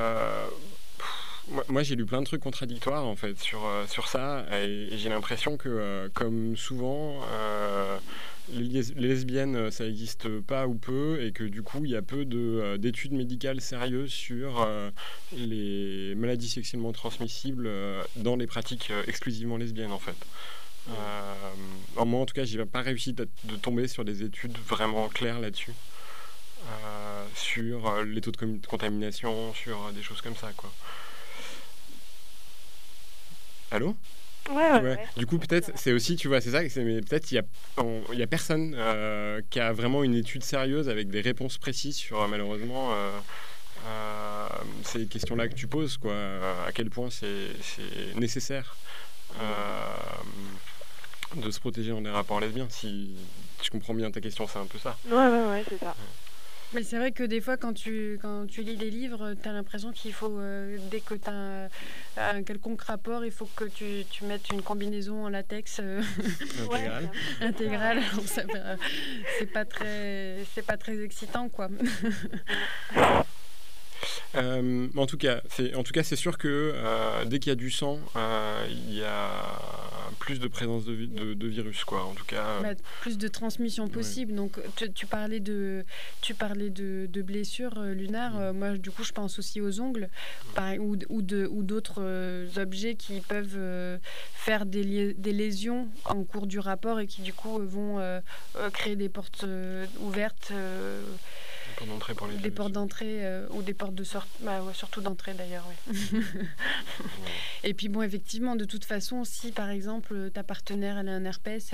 moi j'ai lu plein de trucs contradictoires en fait sur ça, et j'ai l'impression que comme souvent les lesbiennes ça n'existe pas ou peu, et que du coup il y a peu d'études médicales sérieuses sur les maladies sexuellement transmissibles dans les pratiques exclusivement lesbiennes en fait. Moi en tout cas j'ai pas réussi de tomber sur des études vraiment claires là-dessus, sur les taux de contamination, sur des choses comme ça, quoi. Allô ? Ouais. Du coup, peut-être, c'est aussi, tu vois, c'est ça, mais peut-être il y a personne qui a vraiment une étude sérieuse avec des réponses précises sur, malheureusement, ces questions-là que tu poses, quoi. À quel point c'est nécessaire de se protéger dans des rapports lesbiens. Si je comprends bien ta question, c'est un peu ça. Ouais, c'est ça. Mais c'est vrai que des fois, quand tu lis des livres, tu as l'impression qu'il faut, dès que tu as un quelconque rapport, il faut que tu mettes une combinaison en latex intégrale. Alors, c'est pas très excitant, quoi. En tout cas, c'est sûr que dès qu'il y a du sang, il y a plus de présence de virus, quoi. En tout cas, plus de transmission possible. Donc, tu parlais de blessures lunaires. Moi, du coup, je pense aussi aux ongles, ou d'autres objets qui peuvent faire des lésions en cours du rapport et qui, du coup, vont créer des portes ouvertes. Des portes d'entrée ou des portes de sortie, surtout d'entrée d'ailleurs, oui. Et puis bon, effectivement, de toute façon, si par exemple ta partenaire elle a un herpès,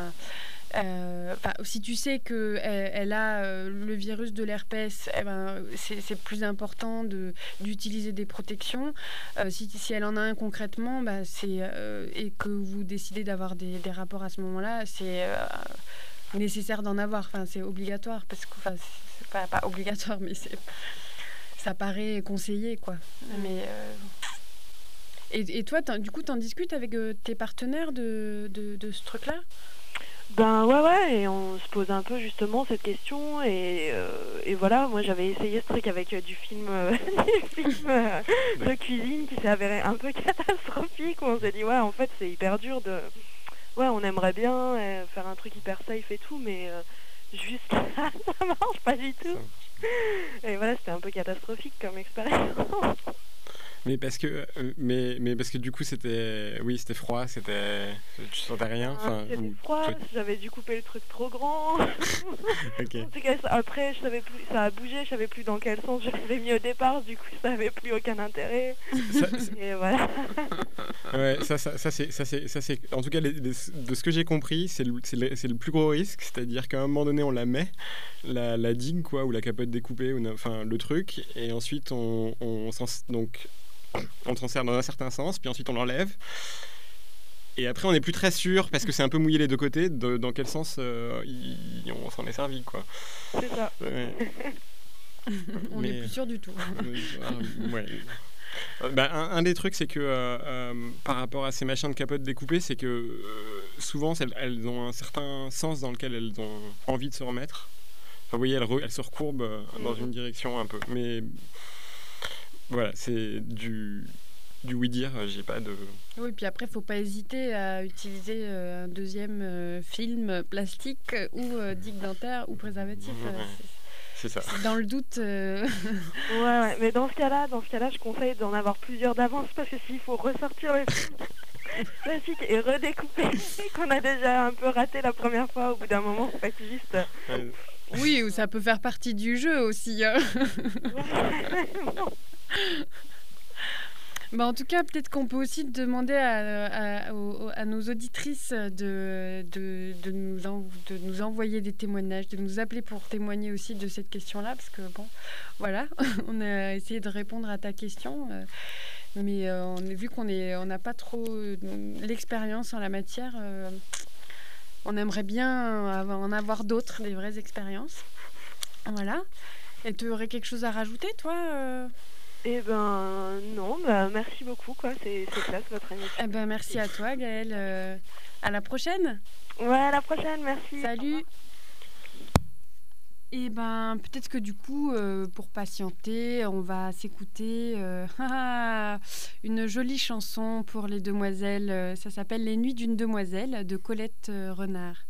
si tu sais qu'elle a le virus de l'herpès, c'est plus important d'utiliser des protections. Si elle en a un concrètement, et que vous décidez d'avoir des rapports à ce moment-là, c'est nécessaire d'en avoir. Enfin, c'est obligatoire parce que, c'est pas obligatoire, mais ça paraît conseillé, quoi. Mais et toi, du coup, t'en discutes avec tes partenaires de ce truc-là? Ben ouais, et on se pose un peu justement cette question, et voilà, moi j'avais essayé ce truc avec du film de cuisine qui s'est avéré un peu catastrophique, où on s'est dit ouais, en fait c'est hyper dur ouais, on aimerait bien faire un truc hyper safe et tout, mais juste ça marche pas du tout. Et voilà, c'était un peu catastrophique comme expérience. Mais parce que du coup c'était froid, tu sentais rien. C'était froid, j'avais dû couper le truc trop grand. Okay. En tout cas, après je savais plus, ça a bougé, je savais plus dans quel sens je l'avais mis au départ, du coup ça avait plus aucun intérêt. Et voilà. Ouais, ça c'est en tout cas de ce que j'ai compris, c'est le plus gros risque, c'est-à-dire qu'à un moment donné on la met la digue, quoi, ou la capote découpée, le truc, et ensuite on transfère dans un certain sens, puis ensuite on l'enlève, et après on n'est plus très sûr parce que c'est un peu mouillé les deux côtés dans quel sens on s'en est servi, quoi. C'est ça. Ouais. On n'est plus sûr du tout. Ouais. Un des trucs, c'est que par rapport à ces machins de capote découpées, c'est que souvent elles ont un certain sens dans lequel elles ont envie de se remettre. Enfin, vous voyez, elles se recourbent dans une direction un peu, mais voilà, c'est du oui-dire, j'ai pas de... Oui, puis après, il ne faut pas hésiter à utiliser un deuxième film plastique ou digue dentaire ou préservatif. C'est ça. Dans le doute... Ouais, mais dans ce cas-là, je conseille d'en avoir plusieurs d'avance, parce que s'il faut ressortir le film classique et redécouper, qu'on a déjà un peu raté la première fois, au bout d'un moment, faut être juste... Oui, ou ça peut faire partie du jeu aussi. Hein. En tout cas, peut-être qu'on peut aussi demander à nos auditrices de nous envoyer des témoignages, de nous appeler pour témoigner aussi de cette question-là, parce que bon, voilà, on a essayé de répondre à ta question, mais vu qu'on n'a pas trop l'expérience en la matière, on aimerait bien en avoir d'autres, des vraies expériences. Voilà. Et tu aurais quelque chose à rajouter, toi Eh non, merci beaucoup, quoi. C'est classe votre émission. Merci à toi, Gaëlle. À la prochaine. Ouais, à la prochaine, merci. Salut. Et peut-être que du coup, pour patienter, on va s'écouter une jolie chanson pour les demoiselles. Ça s'appelle Les Nuits d'une demoiselle de Colette Renard.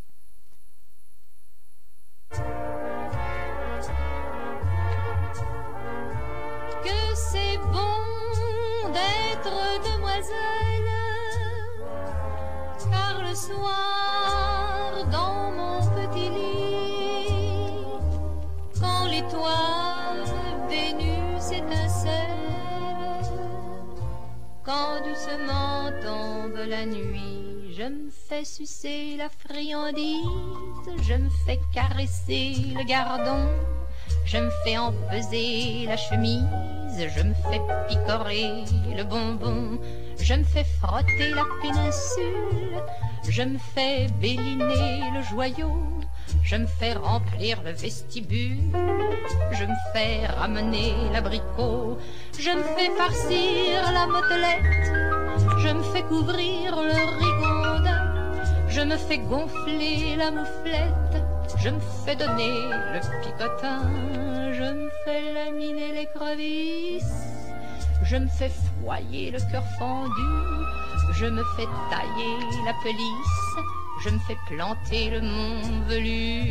Que c'est bon d'être demoiselle, car le soir dans mon petit lit, quand l'étoile Vénus étincelle, quand doucement tombe la nuit, je me fais sucer la friandise, je me fais caresser le gardon, je me fais empeser la chemise je me fais picorer le bonbon, je me fais frotter la péninsule, je me fais béliner le joyau, je me fais remplir le vestibule, je me fais ramener l'abricot, je me fais farcir la motelette, je me fais couvrir le rigondin, je me fais gonfler la mouflette, je me fais donner le picotin, je me fais laminer les crevisses, je me fais foyer le cœur fendu, je me fais tailler la pelisse, je me fais planter le mont velu.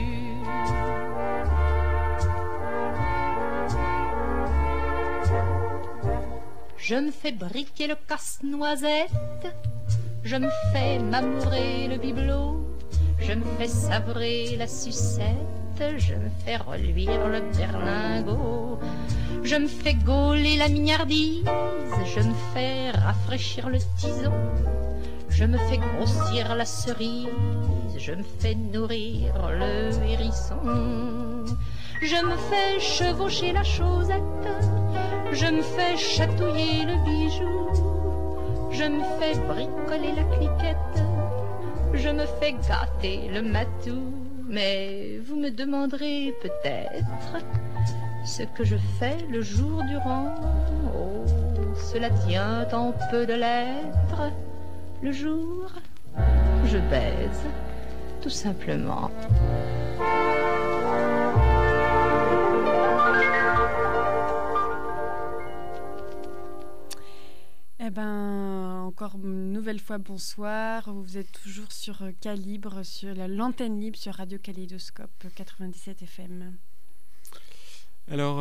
Je me fais briquer le casse-noisette, je me fais m'amourer le bibelot, je me fais sabrer la sucette, je me fais reluire le berlingot, je me fais gauler la mignardise, je me fais rafraîchir le tison, je me fais grossir la cerise, je me fais nourrir le hérisson, je me fais chevaucher la chaussette, je me fais chatouiller le bijou, je me fais bricoler la cliquette, je me fais gâter le matou. Mais vous me demanderez peut-être ce que je fais le jour durant. Oh, cela tient en peu de lettres. Le jour, je baise, tout simplement. Eh ben, encore une nouvelle fois, bonsoir. Vous êtes toujours sur Calibre, sur l'antenne libre sur Radio Kaléidoscope 97 FM. Alors,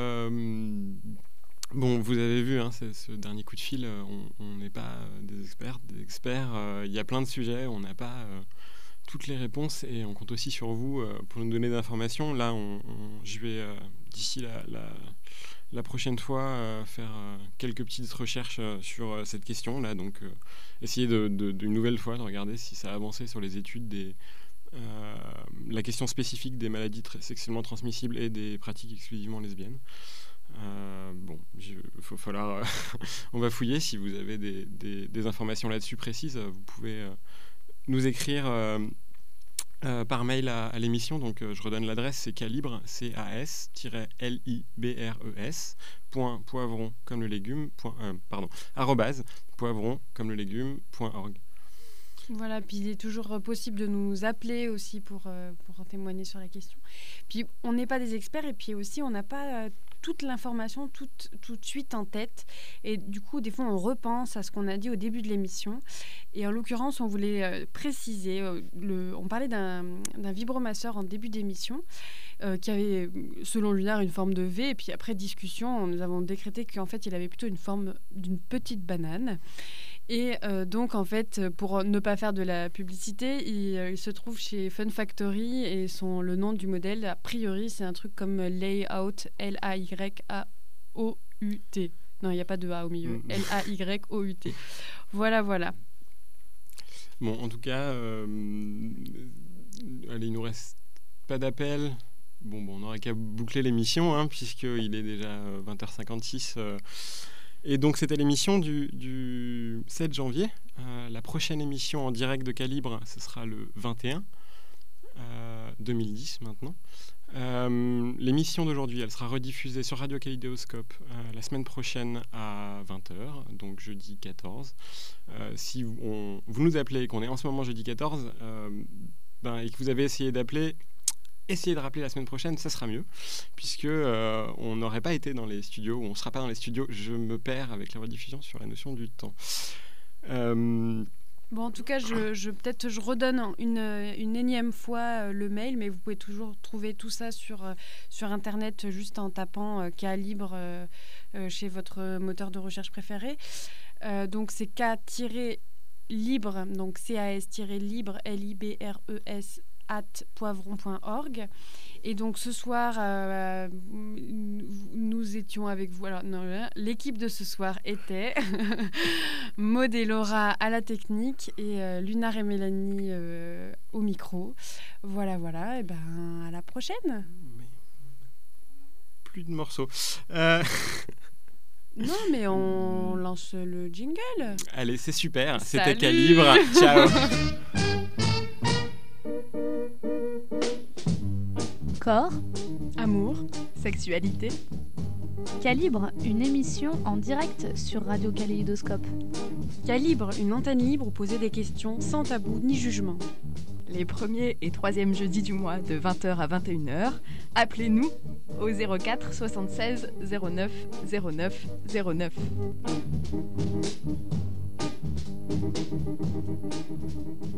bon, vous avez vu, hein, ce dernier coup de fil, on n'est pas des experts. Il y a plein de sujets, on n'a pas toutes les réponses et on compte aussi sur vous pour nous donner des informations. Là, je vais, d'ici la prochaine fois, faire quelques petites recherches sur cette question-là. Donc, essayer d'une nouvelle fois de regarder si ça a avancé sur les études la question spécifique des maladies sexuellement transmissibles et des pratiques exclusivement lesbiennes. Bon, il faut falloir... on va fouiller. Si vous avez des informations là-dessus précises, vous pouvez nous écrire par mail à l'émission. Donc, je redonne l'adresse, c'est calibre, CAS-LIBRES, .poivron comme le légume, arrobase, poivron comme le légume.org. Voilà, puis il est toujours possible de nous appeler aussi pour en témoigner sur la question. Puis on n'est pas des experts et puis aussi on n'a pas toute l'information tout de suite en tête. Et du coup, des fois, on repense à ce qu'on a dit au début de l'émission. Et en l'occurrence, on voulait préciser, on parlait d'un vibromasseur en début d'émission qui avait, selon Lunar, une forme de V. Et puis après discussion, nous avons décrété qu'en fait, il avait plutôt une forme d'une petite banane. Et donc, en fait, pour ne pas faire de la publicité, il se trouve chez Fun Factory et le nom du modèle, a priori, c'est un truc comme Layout, L-A-Y-A-O-U-T. Non, il n'y a pas de A au milieu. L-A-Y-O-U-T. Voilà. Bon, en tout cas, allez, il nous reste pas d'appel. Bon, on n'aurait qu'à boucler l'émission, hein, puisqu'il est déjà 20h56. Et donc, c'était l'émission du 7 janvier. La prochaine émission en direct de Calibre, ce sera le 21 2010 maintenant. L'émission d'aujourd'hui, elle sera rediffusée sur Radio Kaléidoscope la semaine prochaine à 20h, donc jeudi 14. Si vous nous appelez et qu'on est en ce moment jeudi 14, et que vous avez essayé d'appeler, essayez de rappeler la semaine prochaine, ça sera mieux, puisque on n'aurait pas été dans les studios, ou on ne sera pas dans les studios. Je me perds avec la rediffusion sur la notion du temps. Bon, en tout cas, je redonne une énième fois le mail, mais vous pouvez toujours trouver tout ça sur Internet juste en tapant Calibre chez votre moteur de recherche préféré. Donc, c'est K-libre, donc CAS-libre, LIBRES, @poivron.org. Et donc ce soir nous étions avec vous. Alors non, l'équipe de ce soir était Maud et Laura à la technique et Lunar et Mélanie au micro. Voilà, et ben à la prochaine. Mais plus de morceaux. Non, mais on lance le jingle. Allez, c'est super. C'était Salut. Calibre. Ciao. Corps, Amour. Sexualité. Calibre, une émission en direct sur Radio Kaléidoscope. Calibre, une antenne libre où poser des questions sans tabou ni jugement. Les premiers et troisièmes jeudis du mois de 20h à 21h. Appelez-nous au 04 76 09 09 09.